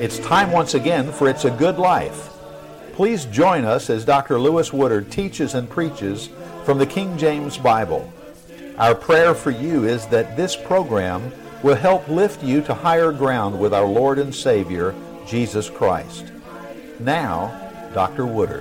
It's time once again for It's a Good Life. Please join us as Dr. Lewis Woodard teaches and preaches from the King James Bible. Our prayer for you is that this program will help lift you to higher ground with our Lord and Savior, Jesus Christ. Now, Dr. Woodard.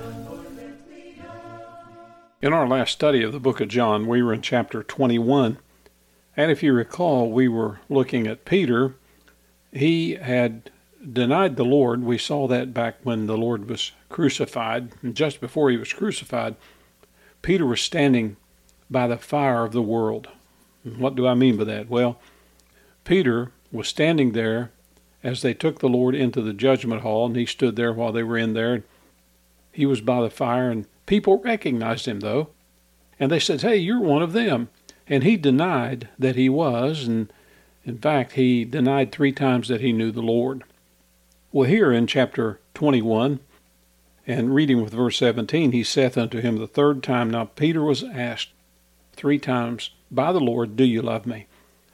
In our last study of the book of John, we were in chapter 21. And if you recall, we were looking at Peter. He had denied the Lord. We saw that back when the Lord was crucified. And just before he was crucified, Peter was standing by the fire of the world. What do I mean by that? Well, Peter was standing there as they took the Lord into the judgment hall, and he stood there while they were in there. He was by the fire, and people recognized him, though, and they said, "Hey, you're one of them." And he denied that he was, and in fact, he denied 3 times that he knew the Lord. Well, here in chapter 21, and reading with verse 17, he saith unto him the 3rd time. Now Peter was asked 3 times by the Lord, "Do you love me?"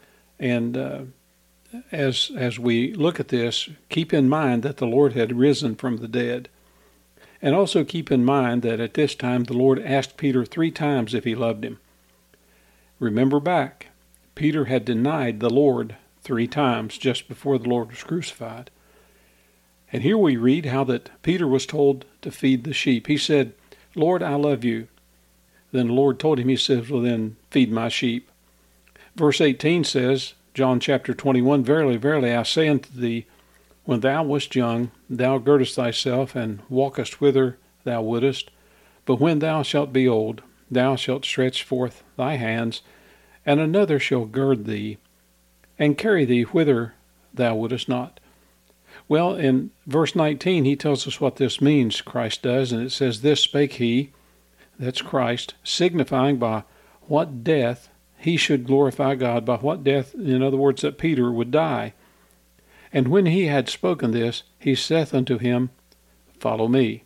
And as we look at this, keep in mind that the Lord had risen from the dead. And also keep in mind that at this time the Lord asked Peter 3 times if he loved him. Remember back, Peter had denied the Lord 3 times just before the Lord was crucified. And here we read how that Peter was told to feed the sheep. He said, "Lord, I love you." Then the Lord told him, he says, "Well then, feed my sheep." Verse 18 says, John chapter 21, "Verily, verily, I say unto thee, when thou wast young, thou girdest thyself, and walkest whither thou wouldest. But when thou shalt be old, thou shalt stretch forth thy hands, and another shall gird thee, and carry thee whither thou wouldest not." Well, in verse 19, he tells us what this means, Christ does, and it says, "This spake he," that's Christ, "signifying by what death he should glorify God," by what death, in other words, that Peter would die. "And when he had spoken this, he saith unto him, Follow me."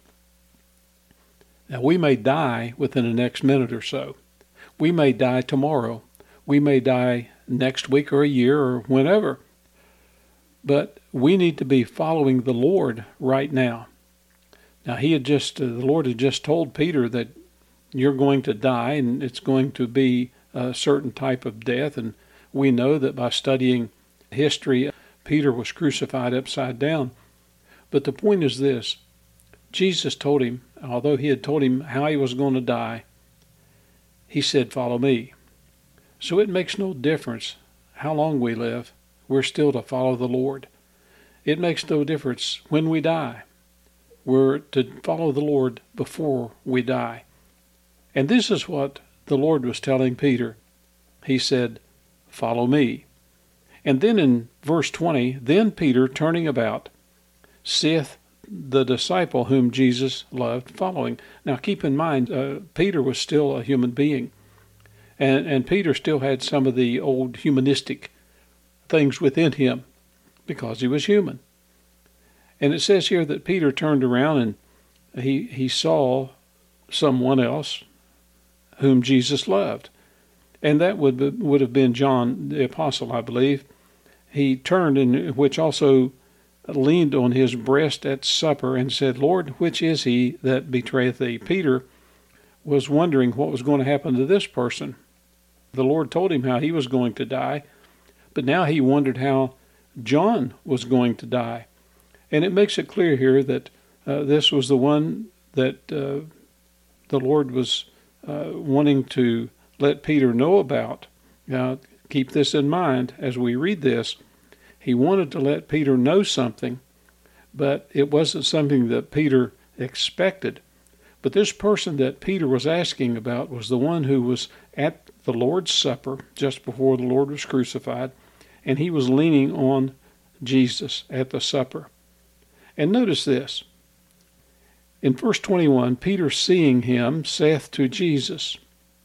Now we may die within the next minute or so. We may die tomorrow. We may die next week or a year or whenever. But we need to be following the Lord right now. Now the Lord had just told Peter that you're going to die, and it's going to be a certain type of death. And we know that by studying history, Peter was crucified upside down. But the point is this: Jesus told him, although he had told him how he was going to die, he said, "Follow me." So it makes no difference how long we live. We're still to follow the Lord. It makes no difference when we die. We're to follow the Lord before we die. And this is what the Lord was telling Peter. He said, "Follow me." And then in verse 20, "Then Peter, turning about, seeth the disciple whom Jesus loved following." Now keep in mind, Peter was still a human being. And Peter still had some of the old humanistic things within him because he was human. And it says here that Peter turned around and he saw someone else whom Jesus loved. And that would have been John the Apostle, I believe. He turned, and which also leaned on his breast at supper and said, "Lord, which is he that betrayeth thee?" Peter was wondering what was going to happen to this person. The Lord told him how he was going to die, but now he wondered how John was going to die. And it makes it clear here that this was the one that the Lord was wanting to let Peter know about. Now, keep this in mind as we read this. He wanted to let Peter know something, but it wasn't something that Peter expected. But this person that Peter was asking about was the one who was at the Lord's Supper just before the Lord was crucified, and he was leaning on Jesus at the supper. And notice this. In verse 21, Peter, seeing him, saith to Jesus,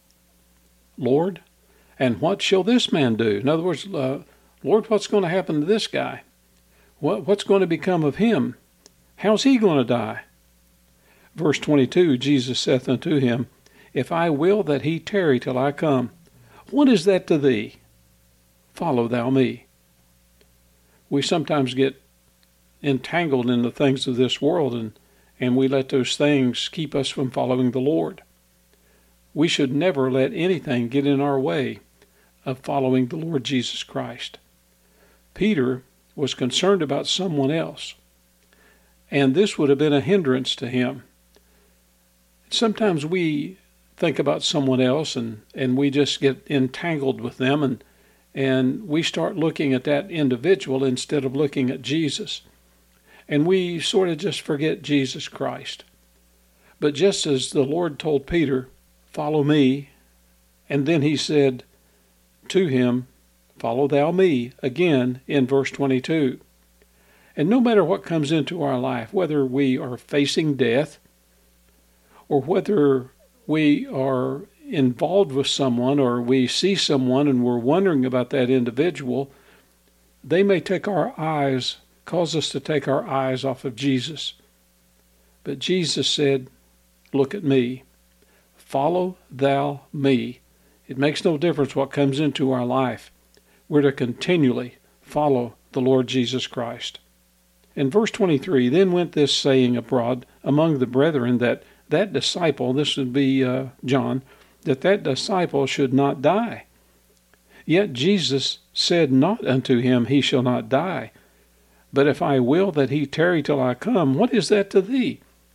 "Lord, and what shall this man do?" In other words, Lord, what's going to happen to this guy? What's going to become of him? How's he going to die? Verse 22, Jesus saith unto him, "If I will that he tarry till I come, what is that to thee? Follow thou me." We sometimes get entangled in the things of this world, and we let those things keep us from following the Lord. We should never let anything get in our way of following the Lord Jesus Christ. Peter was concerned about someone else, and this would have been a hindrance to him. Sometimes we think about someone else and we just get entangled with them, and we start looking at that individual instead of looking at Jesus. And we sort of just forget Jesus Christ. But just as the Lord told Peter, "Follow me," and then he said to him, "Follow thou me," again in verse 22. And no matter what comes into our life, whether we are facing death or whether we are involved with someone or we see someone and we're wondering about that individual, they may cause us to take our eyes off of Jesus. But Jesus said, "Look at me. Follow thou me." It makes no difference what comes into our life. We're to continually follow the Lord Jesus Christ. In verse 23, then went this saying abroad among the brethren that disciple, this would be John, that disciple should not die. Yet Jesus said not unto him, He shall not die. But if I will that he tarry till I come, what is that to thee?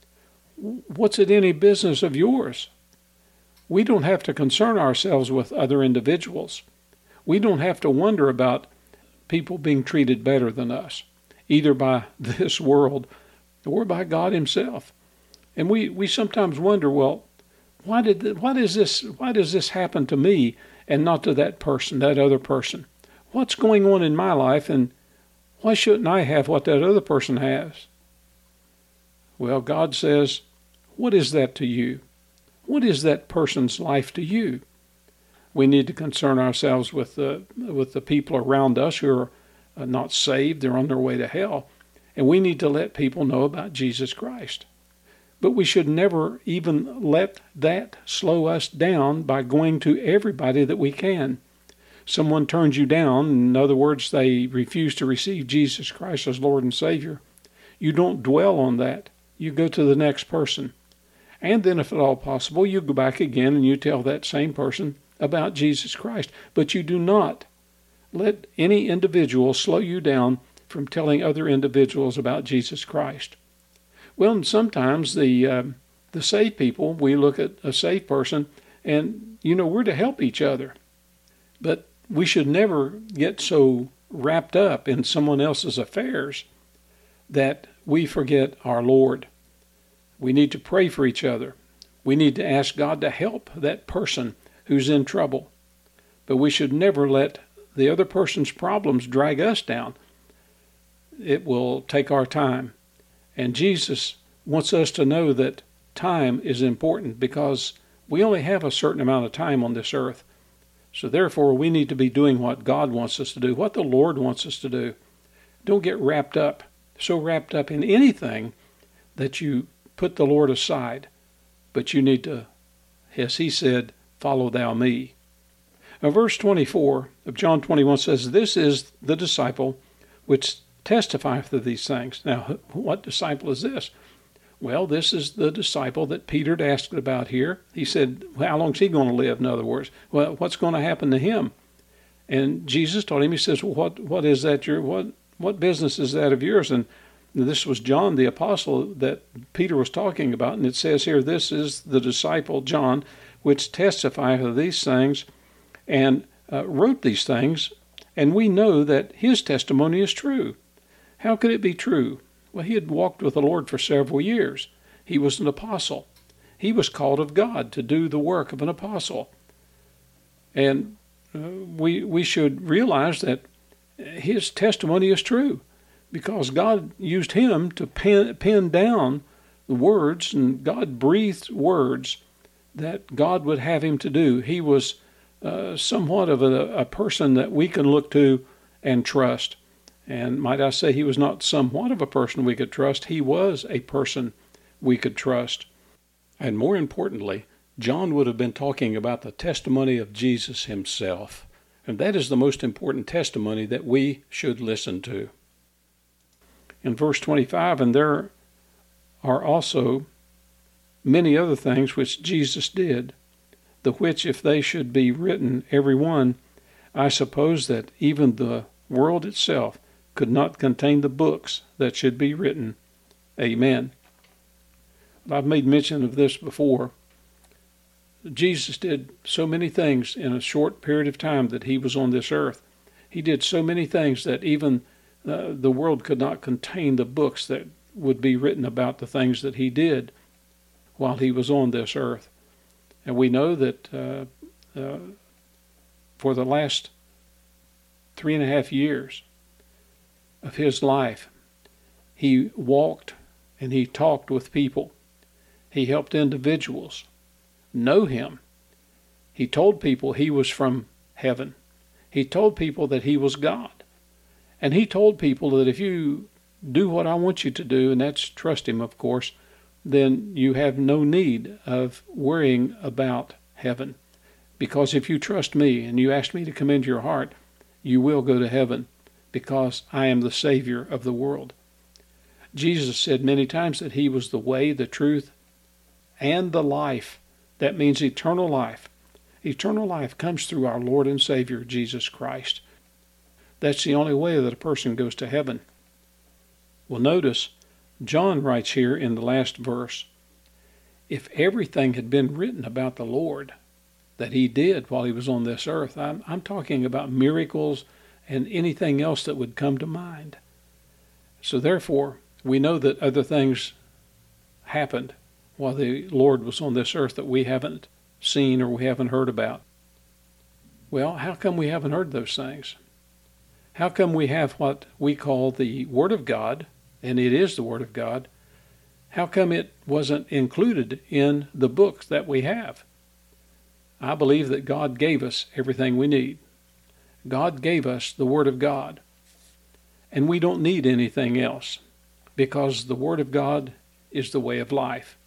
What's it any business of yours? We don't have to concern ourselves with other individuals. We don't have to wonder about people being treated better than us, either by this world or by God Himself. And we sometimes wonder, well, why does this happen to me and not to that person, that other person? What's going on in my life, and why shouldn't I have what that other person has? Well, God says, what is that to you? What is that person's life to you? We need to concern ourselves with the people around us who are not saved. They're on their way to hell. And we need to let people know about Jesus Christ. But we should never even let that slow us down by going to everybody that we can. Someone turns you down, in other words, they refuse to receive Jesus Christ as Lord and Savior. You don't dwell on that. You go to the next person. And then, if at all possible, you go back again and you tell that same person about Jesus Christ. But you do not let any individual slow you down from telling other individuals about Jesus Christ. Well, and sometimes the saved people, we look at a saved person, and, we're to help each other. But we should never get so wrapped up in someone else's affairs that we forget our Lord. We need to pray for each other. We need to ask God to help that person who's in trouble. But we should never let the other person's problems drag us down. It will take our time. And Jesus wants us to know that time is important because we only have a certain amount of time on this earth. So therefore, we need to be doing what God wants us to do, what the Lord wants us to do. Don't get so wrapped up in anything that you put the Lord aside. But you need to, as He said, follow thou me. Now, verse 24 of John 21 says, this is the disciple which testifieth of these things. Now, what disciple is this? Well, this is the disciple that Peter asked about here. He said, how long is he going to live, in other words? Well, what's going to happen to him? And Jesus told him, He says, well, what is that? What business is that of yours? And this was John the apostle that Peter was talking about. And it says here, this is the disciple, John, which testifieth of these things and wrote these things. And we know that his testimony is true. How could it be true? Well, he had walked with the Lord for several years. He was an apostle. He was called of God to do the work of an apostle. And we should realize that his testimony is true because God used him to pen down the words, and God breathed words that God would have him to do. He was somewhat of a person that we can look to and trust. And might I say, he was not somewhat of a person we could trust. He was a person we could trust. And more importantly, John would have been talking about the testimony of Jesus Himself. And that is the most important testimony that we should listen to. In verse 25, and there are also many other things which Jesus did, the which if they should be written every one, I suppose that even the world itself could not contain the books that should be written. Amen. I've made mention of this before. Jesus did so many things in a short period of time that he was on this earth. He did so many things that even the world could not contain the books that would be written about the things that he did while he was on this earth. And we know that for the last 3.5 years of his life, he walked and he talked with people. He helped individuals know him. He told people he was from heaven. He told people that he was God. And he told people that if you do what I want you to do, and that's trust him, of course, then you have no need of worrying about heaven. Because if you trust me and you ask me to come into your heart, you will go to heaven, because I am the Savior of the world. Jesus said many times that he was the way, the truth, and the life. That means eternal life. Eternal life comes through our Lord and Savior, Jesus Christ. That's the only way that a person goes to heaven. Well, notice, John writes here in the last verse, if everything had been written about the Lord that he did while he was on this earth, I'm talking about miracles and anything else that would come to mind. So therefore, we know that other things happened while the Lord was on this earth that we haven't seen or we haven't heard about. Well, how come we haven't heard those things? How come we have what we call the Word of God, and it is the Word of God? How come it wasn't included in the books that we have? I believe that God gave us everything we need. God gave us the Word of God, and we don't need anything else, because the Word of God is the way of life.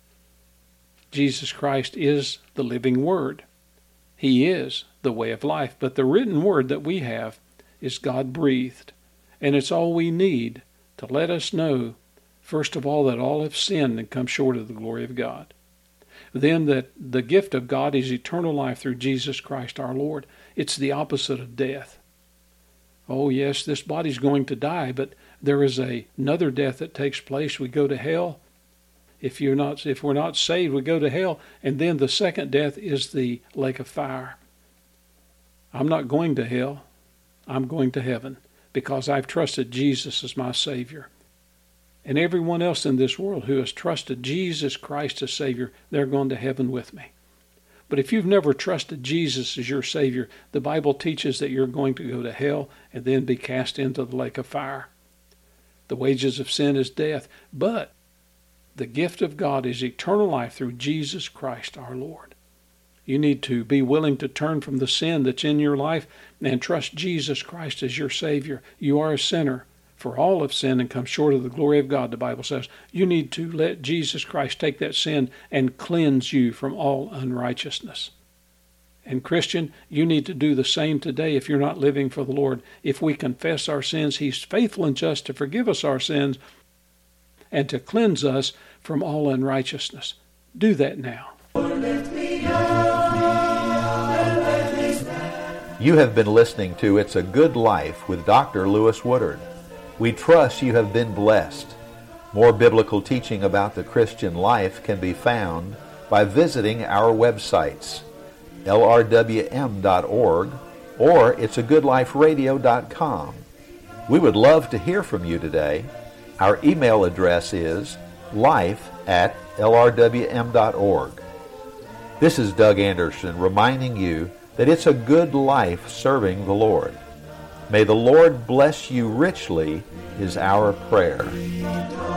Jesus Christ is the living Word. He is the way of life, but the written Word that we have is God-breathed, and it's all we need to let us know, first of all, that all have sinned and come short of the glory of God. Then that the gift of God is eternal life through Jesus Christ our Lord. It's the opposite of death. Oh yes, this body's going to die, but there is another death that takes place. We go to hell. If we're not saved, we go to hell, and then the second death is the lake of fire. I'm not going to hell. I'm going to heaven, because I've trusted Jesus as my Savior. And everyone else in this world who has trusted Jesus Christ as Savior, they're going to heaven with me. But if you've never trusted Jesus as your Savior, the Bible teaches that you're going to go to hell and then be cast into the lake of fire. The wages of sin is death, but the gift of God is eternal life through Jesus Christ our Lord. You need to be willing to turn from the sin that's in your life and trust Jesus Christ as your Savior. You are a sinner, for all have sinned and come short of the glory of God, the Bible says. You need to let Jesus Christ take that sin and cleanse you from all unrighteousness. And Christian, you need to do the same today if you're not living for the Lord. If we confess our sins, He's faithful and just to forgive us our sins and to cleanse us from all unrighteousness. Do that now. You have been listening to It's a Good Life with Dr. Lewis Woodard. We trust you have been blessed. More biblical teaching about the Christian life can be found by visiting our websites, lrwm.org or it'sagoodliferadio.com. We would love to hear from you today. Our email address is life@lrwm.org. This is Doug Anderson reminding you that it's a good life serving the Lord. May the Lord bless you richly is our prayer.